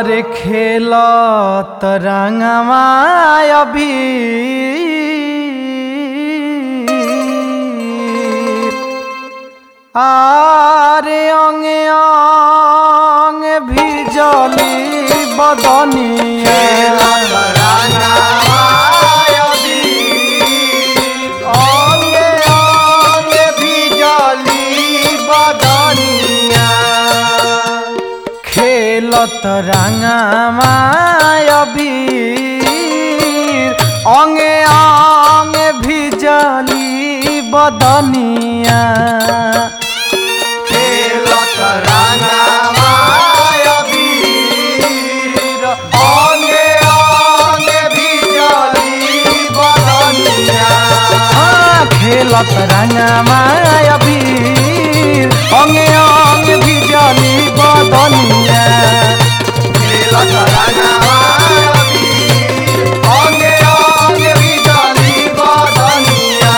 आरे खेलत रंगवा अबीर आरे अंगे अंगे भिजली बदनिया खेलत रंगवा अबीर अंगे अंगे भिजली बदनिया खेलत रंगवा अबीर अंगे अंगे भिजली बदनिया खेलत रंगवा अबीर अंगे अंगे भिजली बदनिया खेलत रंगवा अबीर अंगे अंगे भिजली बदनिया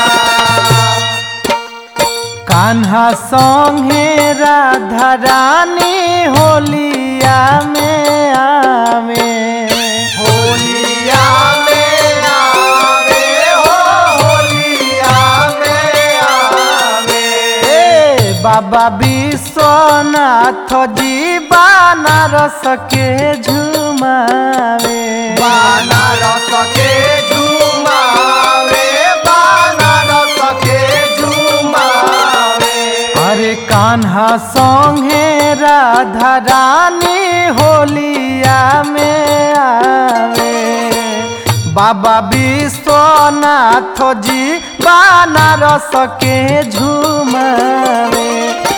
कान्हा संगे राधा रानी होलिया में आवे होलिया में आवे हो होलिया में आवे बाबा विश्वनाथ जी बनारस के झुमावे बनारस के झुमावे बनारस के झुमावे अरे कान्हा संगे राधा रानी होलिया में आवे बाबा विश्वनाथ जी बनारस के झुमावे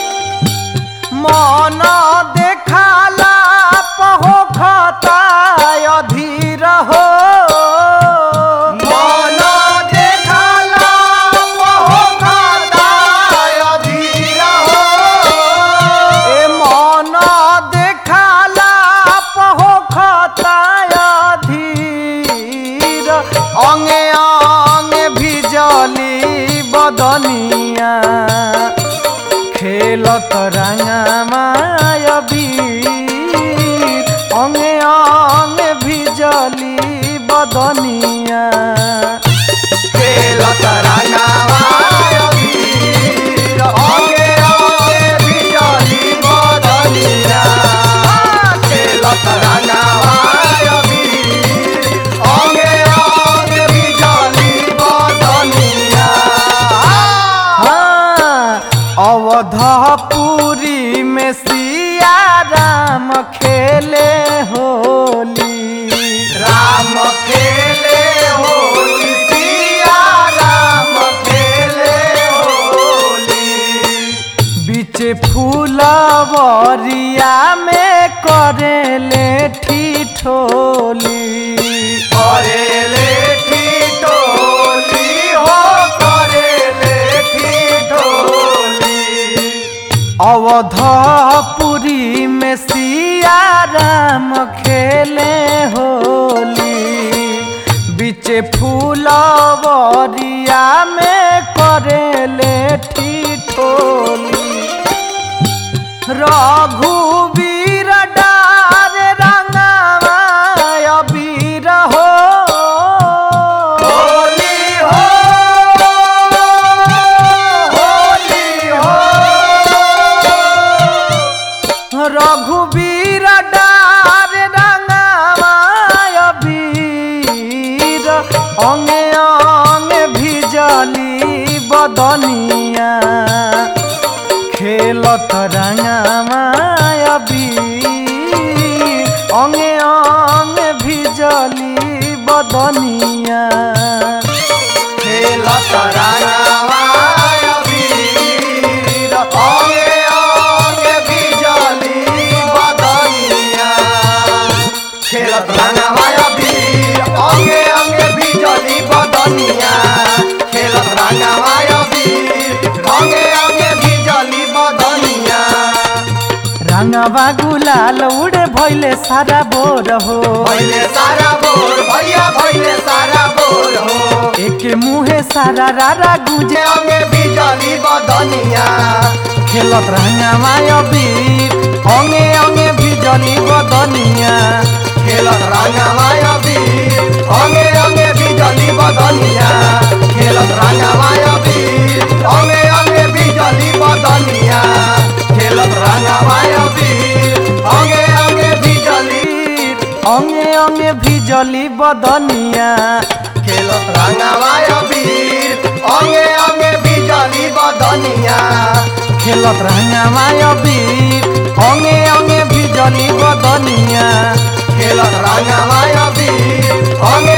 मन देखाला पहोखता अधीर हो मन देखाला पहोखता अधीर हो ए मन देखाला पहोखता अधीर अंगे अंगे भिजली बदनिया खेलत रंगवा अबीर अंगे अंगे भिजली बदनिया खेलत रंगवा अबीर अंगे अंगे भिजली बदनिया खेलत रंगवा अबीर अंगे अंगे भिजली बदनिया अवधपुरी में सिया राम खेले होली राम खेले होली सिया राम खेले होली बीच फूलवरिया में करेले ठिठोली करेले ठिठोली हो करेले ठिठोली अवधपुरी में सिया राम खेले होली बीच फूलवरिया में करेले ठिठोली रघुवीर डार रंगवा अबीर हो होली हो होली हो रघुवीर डार रंगवा अबीर अंगे अंगे भिजली बदनिया खेलत रंगवा अबीर अंगे अंगे भिजली बदनिया खेलत रंगवा अबीर अंगे अंगे भिजली बदनिया खेलत रंगवा अबीर अंगे अंगे भिजली बदनिया खेलत रंगवा अबीर अंगे अंगे भिजली बदनिया रंगवा गुलाल उड़े भइले सारा बोर हो भइले सारा बोर भैया भइले सारा बोर हो एक मुहे सारा रारा गुजे अंगे बिजली बदनिया खेलत रंगवा अबीर अंगे अंगे भिज भिजली बदनिया खेलत रंगवा अबीर अंगे अंगे बिजली बदनिया खेलत रंगवा अबीर अंगे अंगे बिजली बदनिया खेलत रंगवा अबीर अंगे अंगे बिजली अंगे अंगे भिजली बदनिया खेलत रंगवा अबीर अंगे अंगे बिजली बदनिया खेलत रंगवा अबीर अंगे अंगे भिजली बदनिया खेलत रंगवा अबीर अंगे